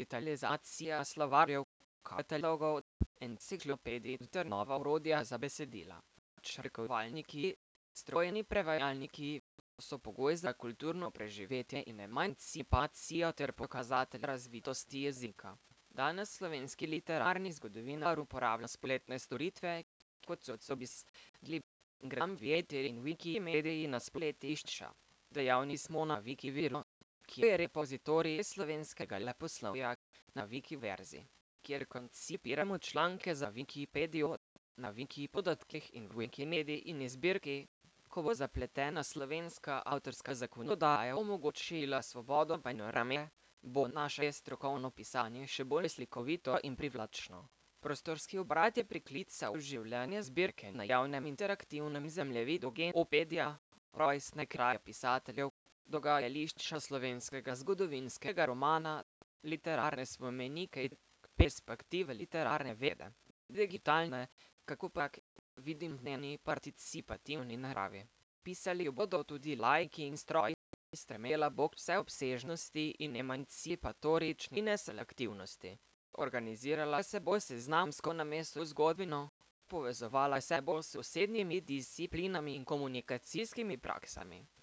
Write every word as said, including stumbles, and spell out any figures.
digitalizacija slovarjev, katalogov, enciklopedij ter nova orodja za besedila. Črkovalniki, strojni prevajalniki so pogoj za kulturno preživetje in emancipacijo ter pokazatelj razvitosti jezika. Danes slovenski literarni zgodovinar uporablja spletne storitve, kot so Cobiss, Gram, Vjeter in Wikimediji na spletišča. Dejavni smo na Wikiviru, ki je repozitorij slovenskega leposlovja, na Wikiverzi, kjer koncipiramo članke za Wikipedijo, na Wikipodatkih in v Wikimediji in zbirki. Ko bo zapletena slovenska avtorska zakonodaja omogočila svobodo panorame, bo naše strokovno pisanje še bolj slikovito in privlačno. Prostorski obrat je priklical življenje zbirke na javnem interaktivnem zemljevidu Genopedija, rojstne kraje pisateljev, dogajališča slovenskega zgodovinskega romana, literarne spomenike in perspektive literarne vede. Digitalne, kakopak, vidim v njeni participativni naravi. Pisali bodo tudi laiki in stroji, stremela bo k vseobsežnosti in emancipatorični neselektivnosti. Organizirala se bo seznamsko namesto zgodbino, povezovala se bo s sosednjimi disciplinami in komunikacijskimi praksami.